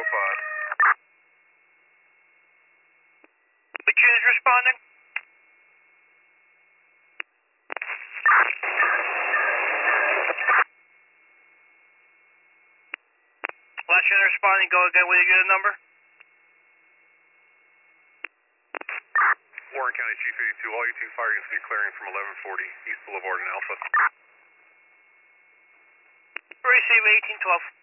Which unit is responding? Last unit responding, go again with your unit number. Warren County Chief 82, all U2 fire units be clearing from 1140 East Boulevard and Alpha. Receive 1812.